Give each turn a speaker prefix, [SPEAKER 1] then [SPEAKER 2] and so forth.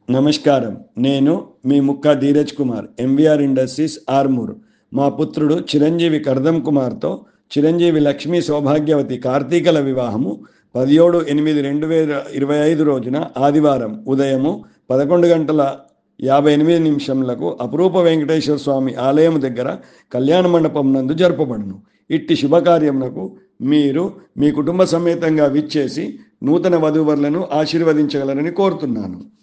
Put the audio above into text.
[SPEAKER 1] నమస్కారం. నేను మీ ముక్కా ధీరజ్ కుమార్, ఎంవీఆర్ ఇండస్ట్రీస్, ఆర్మూర్. మా పుత్రుడు చిరంజీవి కర్దం కుమార్తో చిరంజీవి లక్ష్మీ సౌభాగ్యవతి కార్తీకల వివాహము 17/8/2025 రోజున ఆదివారం ఉదయము 11:58 అపురూప వెంకటేశ్వర స్వామి ఆలయం దగ్గర కళ్యాణ మండపం నందు జరపబడును. ఇట్టి శుభకార్యమునకు మీరు మీ కుటుంబ సమేతంగా విచ్చేసి నూతన వధూవరులను ఆశీర్వదించగలరని కోరుతున్నాను.